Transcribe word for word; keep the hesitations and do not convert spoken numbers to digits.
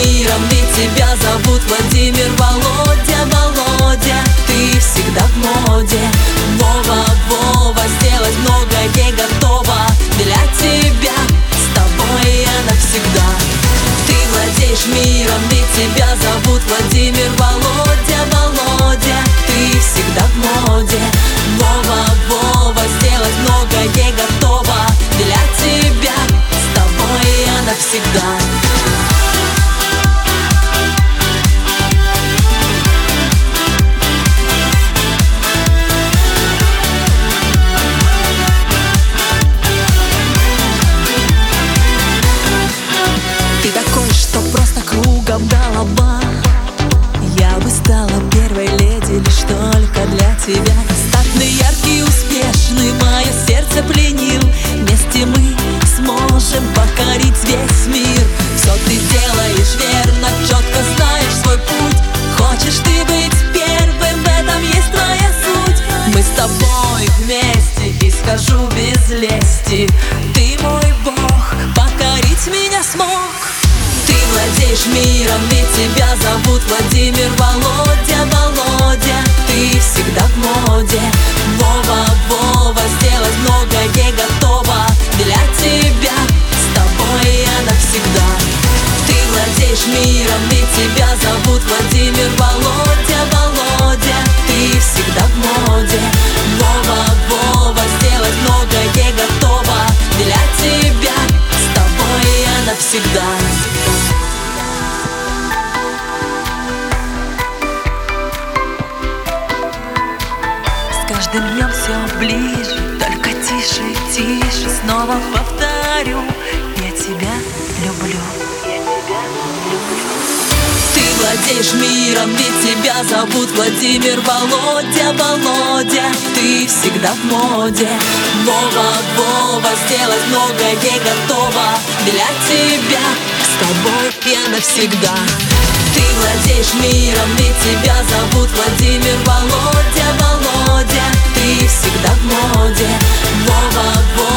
миром, ведь тебя зовут Владимир. Володя, Володя, ты всегда в моде. Вова, Вова, сделать многое готова для тебя, с тобой я навсегда. Ты владеешь миром, ведь тебя зовут Владимир. Володя, Володя, ты всегда в моде. Вова, Вова, сделать многое готова для тебя, с тобой я навсегда. Ты такой, что просто кругом голова. Я бы стала первой леди лишь только для тебя. Статный, яркий, успешный, мое сердце пленил. Вместе мы сможем покорить весь мир. Все ты делаешь верно, четко знаешь свой путь. Хочешь ты быть первым, в этом есть твоя суть. Мы с тобой вместе, и скажу без лести, ты мой бог, покорить меня смог. Ты владеешь миром, ведь тебя зовут Владимир. Володя, Володя, ты всегда в моде. Вова, Вова, сделать многое готова для тебя, с тобой я навсегда. Ты владеешь миром, ведь тебя зовут Владимир. Володя, Володя, ты всегда в моде. Вова, Вова, сделать многое готова для тебя, с тобой я навсегда. С каждым днем все ближе, только тише, тише. Снова повторю, я тебя люблю. Я тебя люблю. Ты владеешь миром, ведь тебя зовут Владимир. Володя, Володя, ты всегда в моде. Вова, Вова, сделать многое готова для тебя, с тобой я навсегда. Ты владеешь миром, ведь тебя зовут Владимир. Володя, Володя, ты всегда в моде. Вова, Вова,